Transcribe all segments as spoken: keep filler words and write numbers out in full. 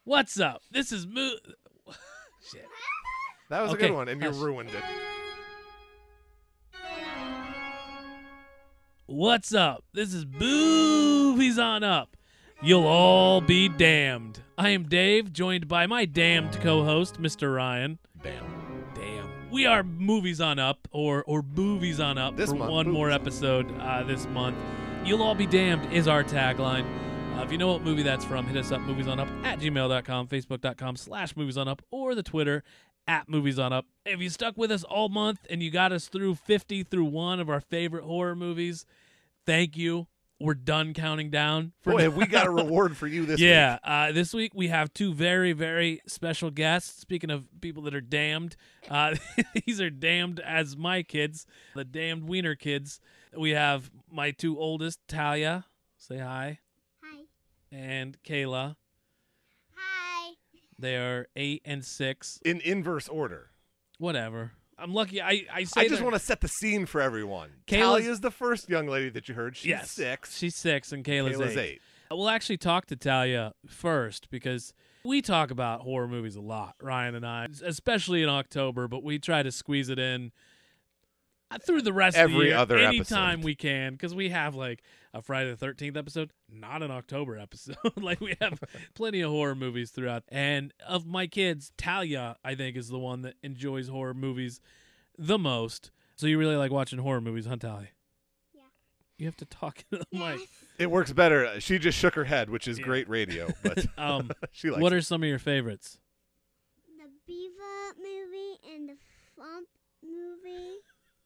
What's up? This is Moo. Shit. That was Okay, a good one, and you hush. ruined it. What's up? This is Boovies on Up. You'll all be damned. I am Dave, joined by my damned co-host, Mister Ryan. Damn. Damn. We are Movies on Up, or or Boovies on Up, This for month, one more Boovies. episode uh, this month. You'll all be damned is our tagline. Uh, if you know what movie that's from, hit us up, moviesonup at gmail dot com, facebook.com slash moviesonup, or the Twitter at moviesonup. If you stuck with us all month and you got us through fifty through one of our favorite horror movies, thank you. We're done counting down. For Boy, now. have we got a reward for you this yeah, week. uh, this week we have two very, very special guests. Speaking of people that are damned, uh, these are damned as my kids, the damned wiener kids. We have my two oldest, Talia, say hi, Hi. and Kayla. Hi. They are eight and six. In inverse order. Whatever. I'm lucky. I, I say I just they're- want to set the scene for everyone. Kayla's- Talia's the first young lady that you heard. She's yes, six. She's six, and Kayla's, Kayla's eight. eight. We'll actually talk to Talia first because we talk about horror movies a lot, Ryan and I, especially in October, but we try to squeeze it in through the rest of the Every year, other anytime episode. we can, because we have like a Friday the thirteenth episode, not an October episode. Like we have plenty of horror movies throughout. And of my kids, Talia, I think, is the one that enjoys horror movies the most. So you really like watching horror movies, huh, Talia? Yeah. You have to talk into the mic. Yes. It works better. She just shook her head, which is Yeah. great radio, but Um, she likes what it. are some of your favorites? The Beaver movie and the Flump movie.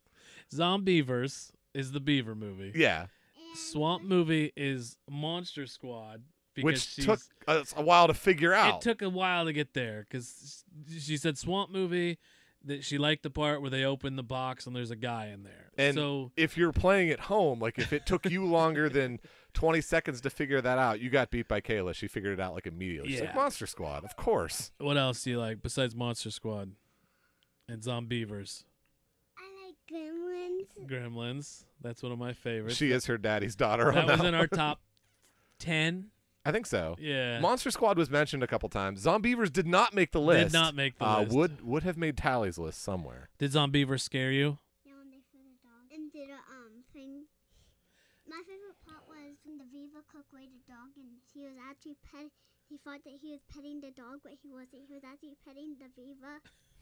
Zombievers is the Beaver movie. Yeah, And Swamp movie is Monster Squad. Because which she's, took us a while to figure out. It took a while to get there because she said Swamp movie, that she liked the part where they open the box and there's a guy in there. And so if you're playing at home, like if it took you longer than twenty seconds to figure that out, you got beat by Kayla. She figured it out like immediately. She's Yeah. like, Monster Squad, of course. what else do you like besides Monster Squad and Zombievers? I like Gremlins. Gremlins. That's one of my favorites. She is her daddy's daughter. that on was that in our one. top ten. I think so. Yeah. Monster Squad was mentioned a couple times. Zombievers did not make the list. Did not make the uh, list. Would would have made Tally's list somewhere. Did Zombievers scare you? Yeah, when they fed the dog. And did a um thing. My favorite part was when the Viva cook weighed the dog and he was actually pet. He thought that he was petting the dog, but he wasn't. He was actually petting the Viva.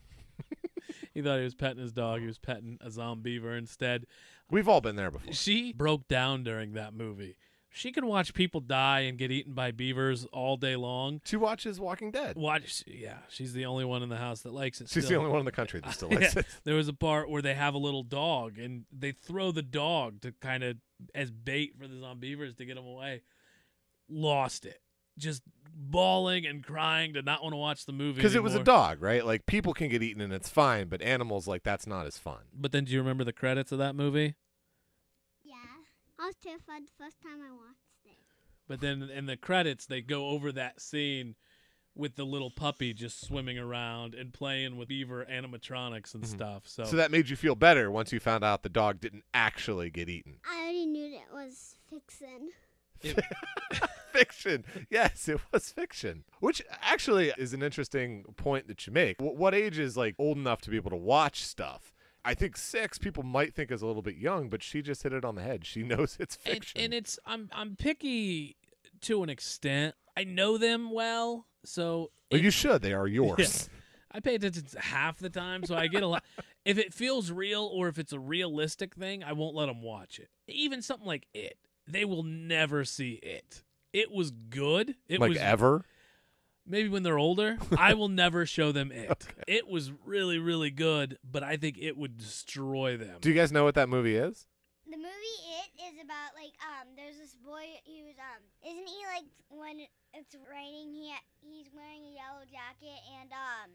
He thought he was petting his dog. He was petting a zombiever instead. We've all been there before. She broke down during that movie. She can watch people die and get eaten by beavers all day long. She watches Walking Dead. Watch, yeah, she's the only one in the house that likes it. She's the still. only one in the country that still likes Yeah. it. There was a part where they have a little dog and they throw the dog to kind of as bait for the zombievers to get them away. Lost it. Just bawling and crying to not want to watch the movie Because it was a anymore. dog, right? Like people can get eaten and it's fine, but animals, like that's not as fun. But then do you remember the credits of that movie? Yeah. I was terrified the first time I watched it. But then in the credits, they go over that scene with the little puppy just swimming around and playing with beaver animatronics and Mhm. stuff. So, So that made you feel better once you found out the dog didn't actually get eaten. I already knew that was fiction. it- Fiction. Yes, it was fiction. Which actually is an interesting point that you make. W- what age is like old enough to be able to watch stuff? I think six people might think is a little bit young, but she just hit it on the head. She knows it's and, fiction. and it's I'm I'm picky to an extent. I know them well, so well, it- you should. They are yours. I pay attention to half the time, so I get a lot. If it feels real or if it's a realistic thing, I won't let them watch it. Even something like It, they will never see it. It was good. It like was ever. maybe when they're older. I will never show them It. Okay. It was really, really good, but I think it would destroy them. Do you guys know what that movie is? The movie It is about like um there's this boy he was um isn't he like when it's raining he ha- he's wearing a yellow jacket and um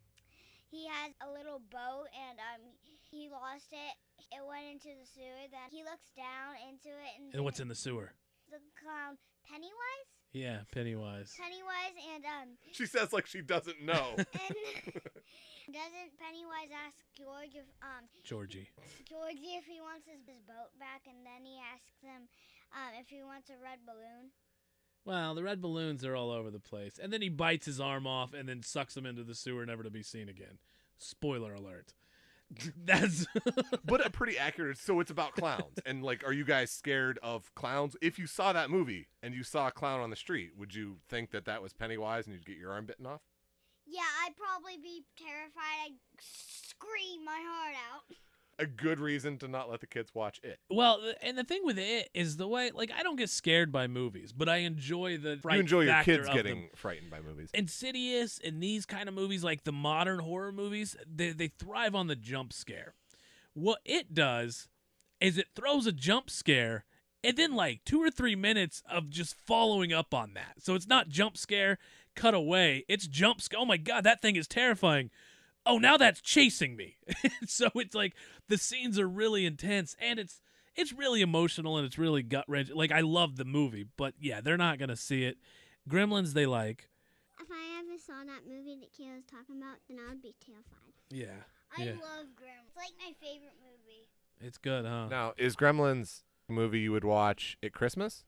he has a little boat and um he lost it. It went into the sewer. Then he looks down into it and, And what's in the sewer? the clown Pennywise? Yeah, Pennywise. Pennywise and um She says like she doesn't know. and doesn't Pennywise ask George if um Georgie. Georgie if he wants his, his boat back, and then he asks him um, if he wants a red balloon. Well, the red balloons are all over the place. And then he bites his arm off and then sucks him into the sewer, never to be seen again. Spoiler alert. That's but uh, pretty accurate. So it's about clowns. And, like, are you guys scared of clowns? If you saw that movie and you saw a clown on the street, would you think that that was Pennywise and you'd get your arm bitten off? Yeah, I'd probably be terrified. I'd scream my heart out. A good reason to not let the kids watch it. well, th- and the thing with it is the way, like, I don't get scared by movies, but I enjoy the fright You enjoy your factor kids of getting them. frightened by movies. Insidious and these kind of movies, like the modern horror movies, they they thrive on the jump scare. What it does is it throws a jump scare and then like two or three minutes of just following up on that. So it's not jump scare, cut away. It's jump scare. Oh my God, that thing is terrifying. Oh, now that's chasing me. So it's like the scenes are really intense and it's it's really emotional and it's really gut wrenching. Like I love the movie, but yeah, they're not gonna see it. Gremlins they like. If I ever saw that movie that Kayla's talking about, then I would be terrified. Yeah, I yeah, love Gremlins. It's like my favorite movie. it's good, huh? Now, is Gremlins a movie you would watch at Christmas?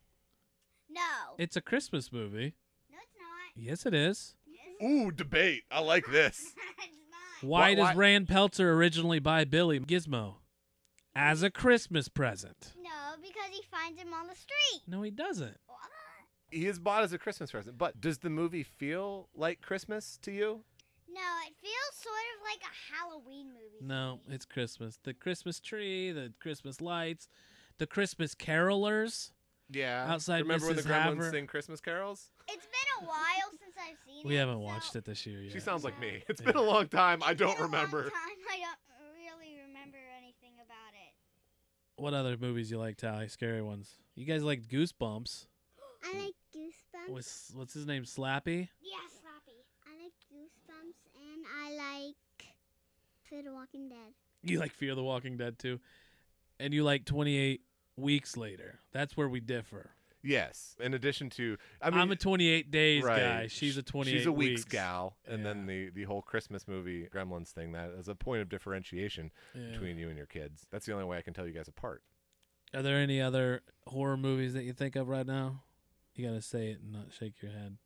No. It's a Christmas movie. no, it's not. Yes, it is. It's Ooh, debate. I like this. it's not. Why Why- does why- Rand Peltzer originally buy Billy Gizmo as a Christmas present? No, because he finds him on the street. No, he doesn't. What? He is bought as a Christmas present, but does the movie feel like Christmas to you? No, it feels sort of like a Halloween movie. to No, me. it's Christmas. The Christmas tree, the Christmas lights, the Christmas carolers. Yeah. Outside Remember when the Missus Gremlins Haver? sing Christmas carols? It's been a while since I've seen it. We haven't so watched it this year yet. She sounds like me. It's Yeah. been a long time. I it's don't been a long remember. time. I don't really remember anything about it. What other movies you like, Tally? Scary ones. You guys like Goosebumps? I like Goosebumps. What's, what's his name? Slappy? Yeah, Slappy. I like Goosebumps, and I like Fear the Walking Dead. You like Fear the Walking Dead too? And you like twenty-eight Weeks Later. That's where we differ. Yes. In addition to, I mean, I'm a twenty-eight days right. guy. She's a twenty-eight She's a weeks, weeks gal, and Yeah. then the the whole Christmas movie Gremlins thing. That is a point of differentiation Yeah. between you and your kids. That's the only way I can tell you guys apart. Are there any other horror movies that you think of right now? You gotta say it and not shake your head.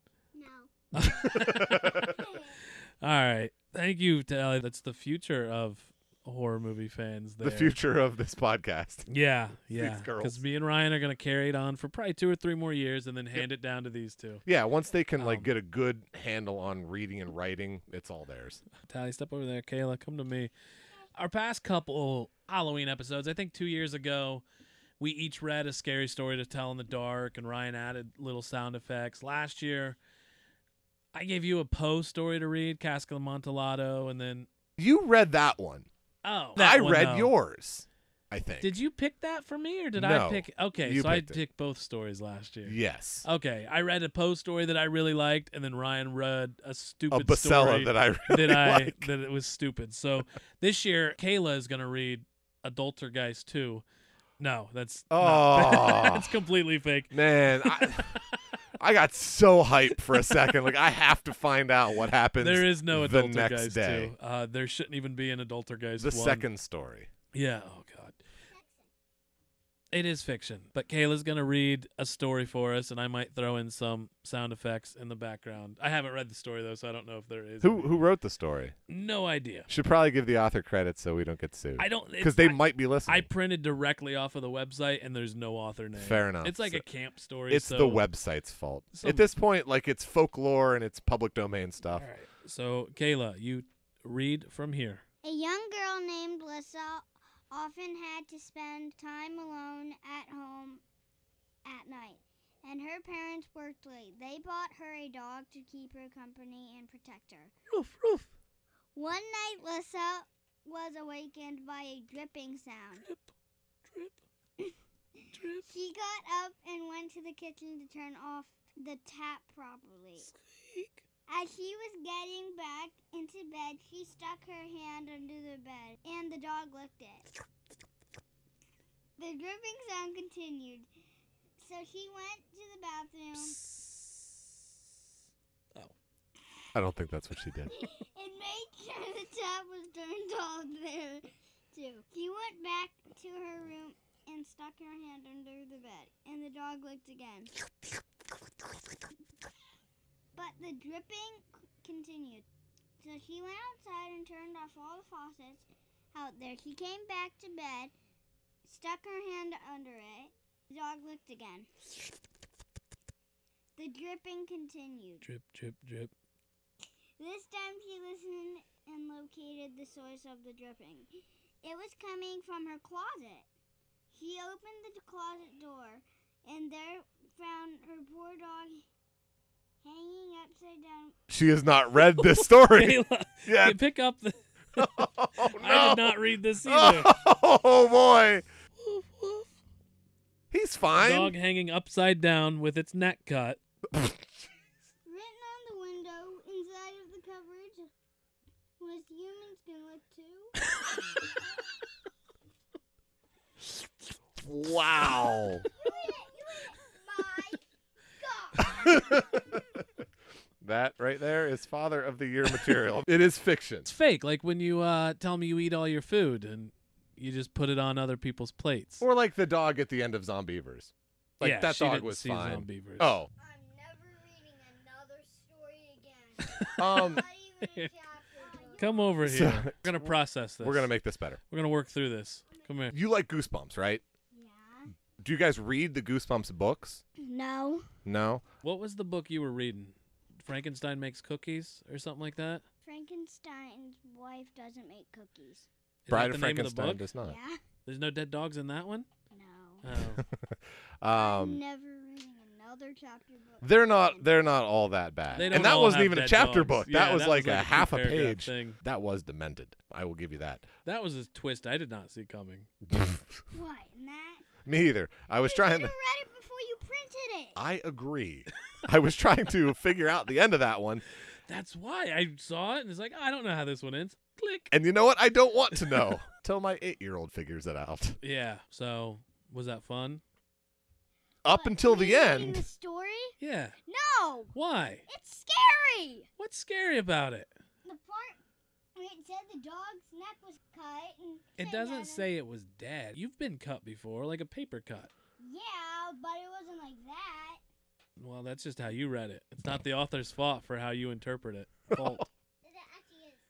No. All right. Thank you, Tally. That's the future of horror movie fans. There. The future of this podcast. Yeah, yeah. girls. Because me and Ryan are gonna carry it on for probably two or three more years, and then hand it down to these two. Yeah, once they can like Um, get a good handle on reading and writing, it's all theirs. Tally, step over there. Kayla, come to me. Our past couple Halloween episodes, I think two years ago, we each read a scary story to tell in the dark, and Ryan added little sound effects. Last year, I gave you a Poe story to read, Cask of Amontillado, and then You read that one. oh, I that one, read though. yours, I think. Did you pick that for me, or did No, I pick? Okay, you so I picked it. picked both stories last year. Yes. Okay, I read a Poe story that I really liked, and then Ryan read a A stupid Basella story that I really that I like. that it was stupid. So this year, Kayla is gonna read Adultergeist two. No, that's Oh. not- that's completely fake. Man, I, I got so hyped for a second. Like, I have to find out what happens There is no the next Adultergeist day. two. Uh, there shouldn't even be an Adultergeist The one. second story. Yeah. Oh God. It is fiction, but Kayla's gonna read a story for us, and I might throw in some sound effects in the background. I haven't read the story though, so I don't know if there is. Who any. who wrote the story? No idea. Should probably give the author credit so we don't get sued. I don't Because it's- they I- might be listening. I printed directly off of the website, and there's no author name. Fair enough. It's like So a camp story. it's so, the website's fault. some- At this point, like, it's folklore and it's public domain stuff. All right. So Kayla, you read from here. A young girl named Lissa often had to spend time alone at home at night, and her parents worked late. They bought her a dog to keep her company and protect her. Roof, roof. One night, Lissa was awakened by a dripping sound. Drip, drip, drip. She got up and went to the kitchen to turn off the tap properly. Squeak. As she was getting back into bed, she stuck her hand under the bed, and the dog licked it. The dripping sound continued, so she went to the bathroom I don't think that's what she did. and made sure the tap was turned off there, too. She went back to her room and stuck her hand under the bed, and the dog licked again. But the dripping c- continued. So she went outside and turned off all the faucets out there. She came back to bed, stuck her hand under it. The dog licked again. The dripping continued. Drip, drip, drip. This time she listened and located the source of the dripping. It was coming from her closet. She opened the closet door and there found her poor dog hanging upside down. She has not read this story. Kayla, Yeah. you pick up the. Oh, no. I did not read this either. Oh, boy. He's fine. Dog hanging upside down with its neck cut. Written on the window inside of the coverage was humans can look too. Wow. My God. That right there is Father of the Year material. It is fiction. It's fake, like when you uh, tell me you eat all your food and you just put it on other people's plates. Or like the dog at the end of Zombievers. Like yeah, that she dog didn't was see fine. Zombievers. Oh. I'm never reading another story again. Um, Not even a chapter. Come over So- here. We're gonna process this. we're going to make this better. We're gonna work through this. Come here. You like Goosebumps, right? Yeah. Do you guys read the Goosebumps books? No. No? What was the book you were reading? Frankenstein Makes Cookies or something like that? Frankenstein's wife doesn't make cookies. Is Bride that of the name of the Frankenstein book? does not. Yeah. There's no dead dogs in that one? No. Oh. I'm Um, never reading another chapter book. they're not they're not all that bad. They don't And that all wasn't have even a dead chapter dogs. book. Yeah, that was like, a, a half a two-paragraph page. thing. That was demented. I will give you that. That was a twist I did not see coming. What? And that? Me either. I was You trying should to have read it before you printed it. I agree. I was trying to figure out the end of that one. That's why I saw it and it's like, I don't know how this one ends. Click. And you know what? I don't want to know till my eight-year-old figures it out. Yeah. So was that fun? Up What, until the me reading end. The story? Yeah. No. Why? It's scary. What's scary about it? The part where it said the dog's neck was cut and It said doesn't that- say it was dead. You've been cut before, like a paper cut. Yeah, but it wasn't like that. Well, that's just how you read it. It's not the author's fault for how you interpret it. Fault. It actually is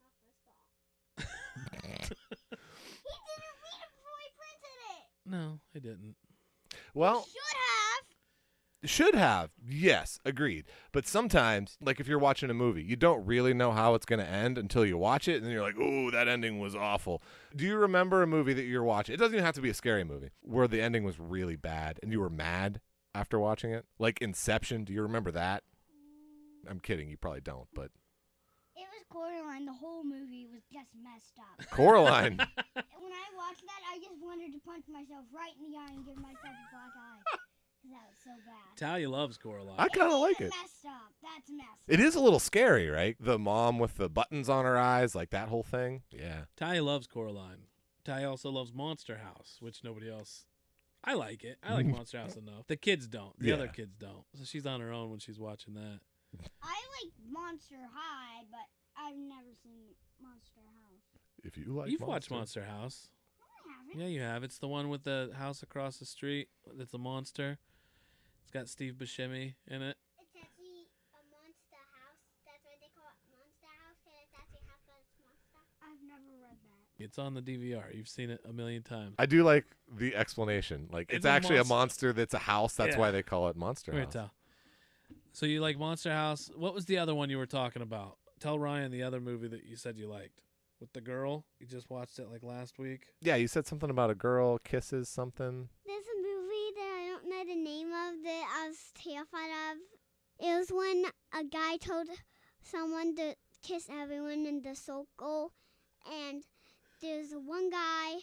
not his fault. He didn't read it before he printed it. No, I didn't. Well, Should have. should have. Yes, agreed. But sometimes, like if you're watching a movie, you don't really know how it's going to end until you watch it, and then you're like, "Ooh, that ending was awful." Do you remember a movie that you're watching? It doesn't even have to be a scary movie where the ending was really bad and you were mad after watching it, like Inception. Do you remember that? I'm kidding. You probably don't, but It was Coraline. The whole movie was just messed up. Coraline. When I watched that, I just wanted to punch myself right in the eye and give myself a black eye. 'Cause that was so bad. Talia loves Coraline. I kind of like It's it. messed up. That's messed It is a little scary, right? The mom with the buttons on her eyes, like that whole thing. Yeah. Talia loves Coraline. Talia also loves Monster House, which nobody else. I like it. I like Monster House enough. The kids don't. The Yeah. other kids don't. So she's on her own when she's watching that. I like Monster High, but I've never seen Monster House. If you like You've watched Monster. Monster House. I haven't. Yeah, you have. It's the one with the house across the street. That's a monster. It's got Steve Buscemi in it. It's actually a monster house. That's why they call it Monster House, because it's actually a house, but it's monster. I've never read that. It's on the D V R. You've seen it a million times. I do like the explanation. Like it's, It's a actually monster. a monster that's a house. That's Yeah. why they call it Monster Right, House. tell. So you like Monster House? What was the other one you were talking about? Tell Ryan the other movie that you said you liked with the girl. You just watched it like last week. Yeah, you said something about a girl kisses something. There's a movie that I don't know the name of that I was terrified of. It was when a guy told someone to kiss everyone in the circle, and there's one guy,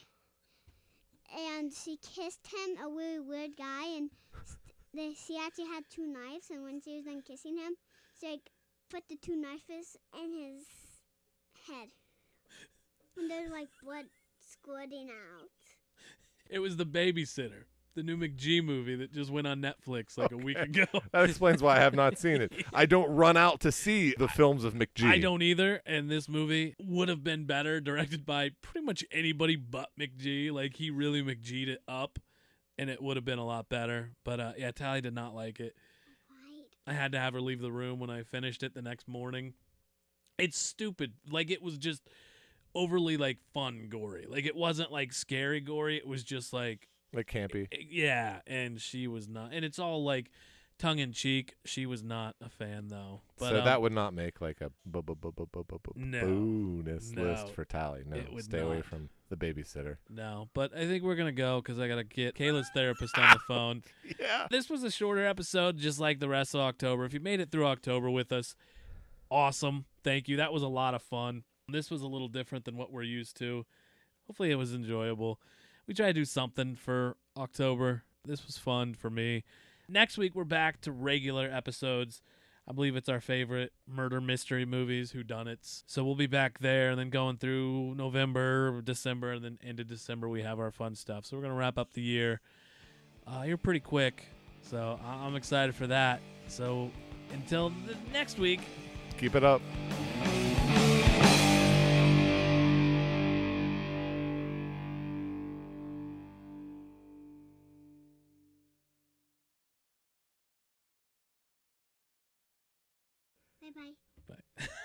and she kissed him, a really weird guy, and the, she actually had two knives, and when she was done kissing him, she like put the two knives in his head, and there's like blood squirting out. It was The Babysitter, the new McGee movie that just went on Netflix like a week ago. That explains why I have not seen it. I don't run out to see the films of McGee. I don't either, and this movie would have been better directed by pretty much anybody but McGee. Like, he really McGee'd it up, and it would have been a lot better. But, uh, yeah, Tally did not like it. Right. I had to have her leave the room when I finished it the next morning. It's stupid. Like, it was just overly, like, fun gory. Like, it wasn't, like, scary gory. It was just, like... Like campy. Yeah, and she was not. And it's all, like, tongue-in-cheek. She was not a fan, though. But, so um, that would not make, like, a bu- bu- bu- bu- bu- bu- bu- No. bonus No. list for Tally. No, It would stay away not. from the babysitter. No, but I think we're going to go because I got to get Kayla's therapist on the phone. Yeah. This was a shorter episode, just like the rest of October. If you made it through October with us, awesome. Thank you. That was a lot of fun. This was a little different than what we're used to. Hopefully it was enjoyable. We try to do something for October. This was fun for me. Next week, we're back to regular episodes. I believe it's our favorite murder mystery movies, whodunits. So we'll be back there, and then going through November, December, and then into December, we have our fun stuff. So we're going to wrap up the year. Uh, you're pretty quick, so I- I'm excited for that. So until the next week, Keep it up. Bye bye. bye.